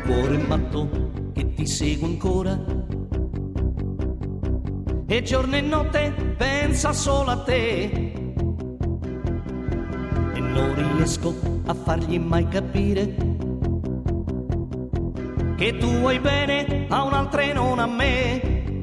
cuore matto che ti segue ancora e giorno e notte pensa solo a te e non riesco a fargli mai capire che tu vuoi bene a un'altra e non a me.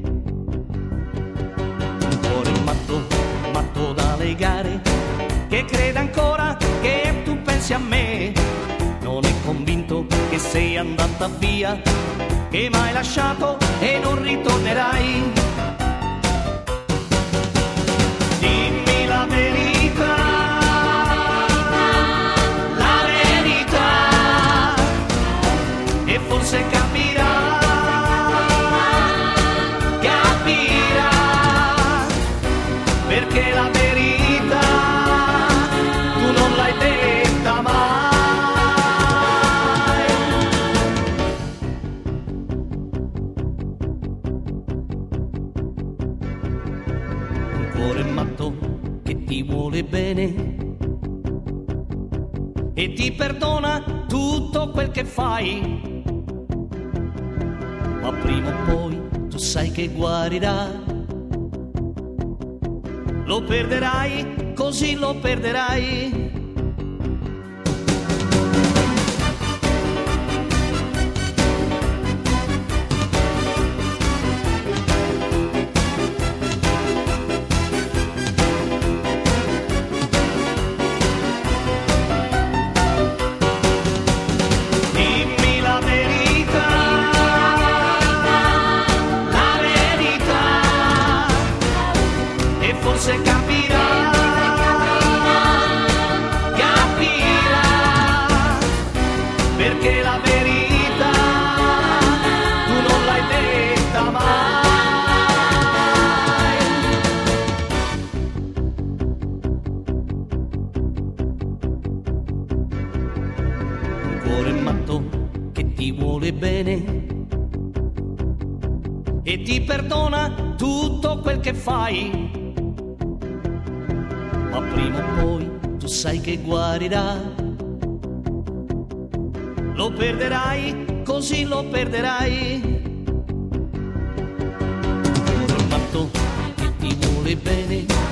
Un cuore matto, matto da legare, che crede ancora che tu pensi a me. Non è convinto che sei andata via, che m'hai lasciato e non ritornerai. Dimmi la verità, la verità, e forse capirà, capirà, perché la verità tu non l'hai detta mai. Un cuore matto che ti vuole bene e ti perdona tutto quel che fai, ma prima o poi tu sai che guarirà. Lo perderai, così lo perderai. Dimmi la verità, la verità, e forse capirà, capirà, perché la verità tu non l'hai detta mai. Un cuore matto che ti vuole bene e ti perdona tutto quel che fai, ma prima o poi tu sai che guarirà. Lo perderai, così lo perderai. Un cuore matto che ti vuole bene